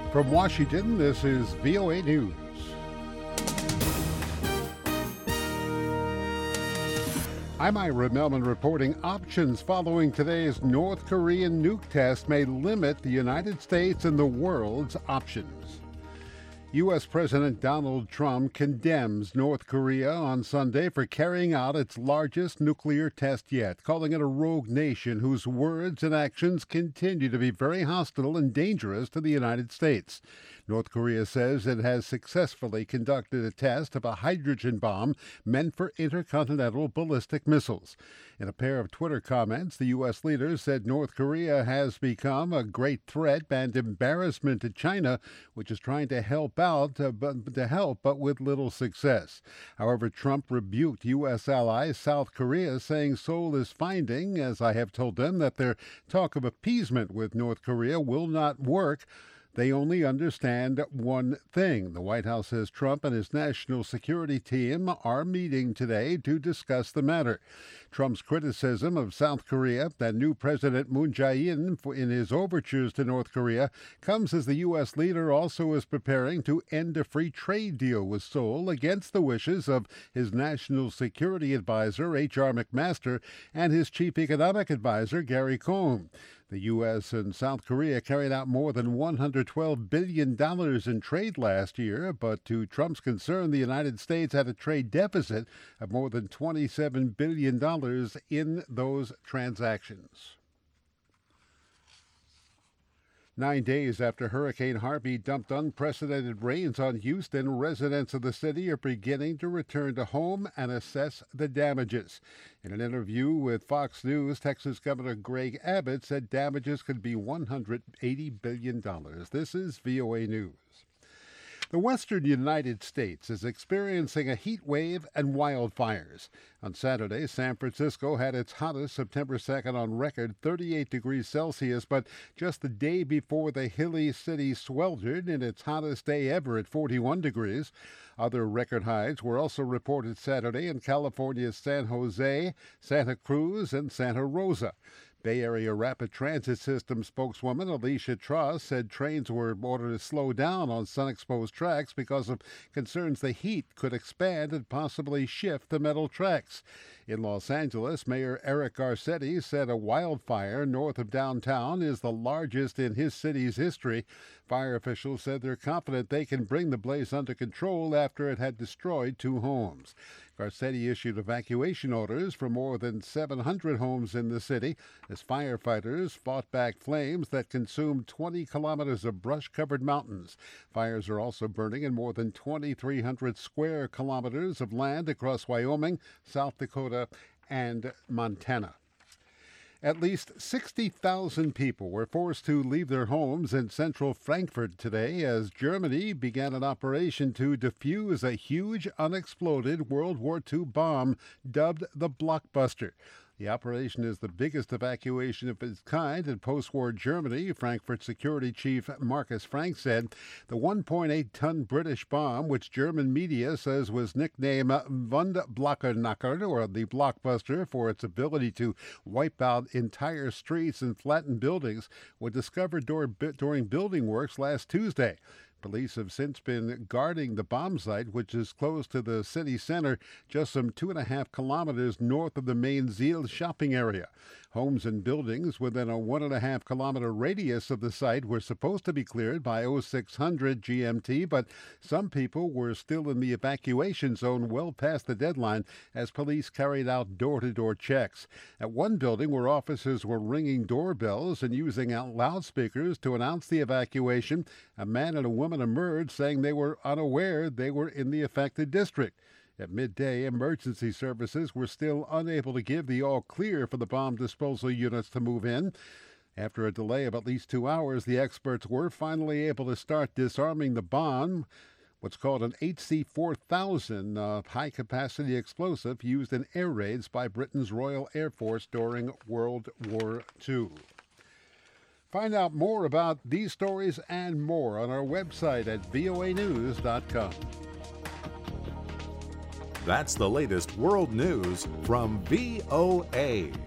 From Washington, this is VOA News. I'm Ira Melman reporting options following today's North Korean nuke test may limit the United States and the world's options. U.S. President Donald Trump condemns North Korea on Sunday for carrying out its largest nuclear test yet, calling it a rogue nation whose words and actions continue to be very hostile and dangerous to the United States. North Korea says it has successfully conducted a test of a hydrogen bomb meant for intercontinental ballistic missiles. In a pair of Twitter comments, the U.S. leader said North Korea has become a great threat and embarrassment to China, which is trying to help but with little success. However, Trump rebuked U.S. ally South Korea, saying Seoul is finding, as I have told them, that their talk of appeasement with North Korea will not work. They only understand one thing. The White House says Trump and his national security team are meeting today to discuss the matter. Trump's criticism of South Korea and new President Moon Jae-in in his overtures to North Korea comes as the U.S. leader also is preparing to end a free trade deal with Seoul against the wishes of his national security advisor, H.R. McMaster, and his chief economic advisor, Gary Cohn. The U.S. and South Korea carried out more than $112 billion in trade last year, but to Trump's concern, the United States had a trade deficit of more than $27 billion in those transactions. 9 days after Hurricane Harvey dumped unprecedented rains on Houston, residents of the city are beginning to return to home and assess the damages. In an interview with Fox News, Texas Governor Greg Abbott said damages could be $180 billion. This is VOA News. The western United States is experiencing a heat wave and wildfires. On Saturday, San Francisco had its hottest September 2nd on record, 38 degrees Celsius, but just the day before the hilly city sweltered in its hottest day ever at 41 degrees. Other record highs were also reported Saturday in California's San Jose, Santa Cruz, and Santa Rosa. Bay Area Rapid Transit System spokeswoman Alicia Tross said trains were ordered to slow down on sun-exposed tracks because of concerns the heat could expand and possibly shift the metal tracks. In Los Angeles, Mayor Eric Garcetti said a wildfire north of downtown is the largest in his city's history. Fire officials said they're confident they can bring the blaze under control after it had destroyed 2 homes. Garcetti issued evacuation orders for more than 700 homes in the city as firefighters fought back flames that consumed 20 kilometers of brush-covered mountains. Fires are also burning in more than 2,300 square kilometers of land across Wyoming, South Dakota, and Montana. At least 60,000 people were forced to leave their homes in central Frankfurt today as Germany began an operation to defuse a huge unexploded World War II bomb dubbed the Blockbuster. The operation is the biggest evacuation of its kind in post-war Germany. Frankfurt Security Chief Marcus Frank said the 1.8-ton British bomb, which German media says was nicknamed Wundblockerknacker, or the Blockbuster, for its ability to wipe out entire streets and flatten buildings, was discovered during building works last Tuesday. Police have since been guarding the bomb site, which is close to the city center, just some 2.5 kilometers north of the main Ziel shopping area. Homes and buildings within a 1.5 kilometer radius of the site were supposed to be cleared by 0600 GMT, but some people were still in the evacuation zone well past the deadline as police carried out door-to-door checks. At one building where officers were ringing doorbells and using loudspeakers to announce the evacuation, a man and a woman emerged saying they were unaware they were in the affected district. At midday, emergency services were still unable to give the all-clear for the bomb disposal units to move in. After a delay of at least 2 hours, the experts were finally able to start disarming the bomb, what's called an HC-4000 high-capacity explosive used in air raids by Britain's Royal Air Force during World War II. Find out more about these stories and more on our website at voanews.com. That's the latest world news from VOA.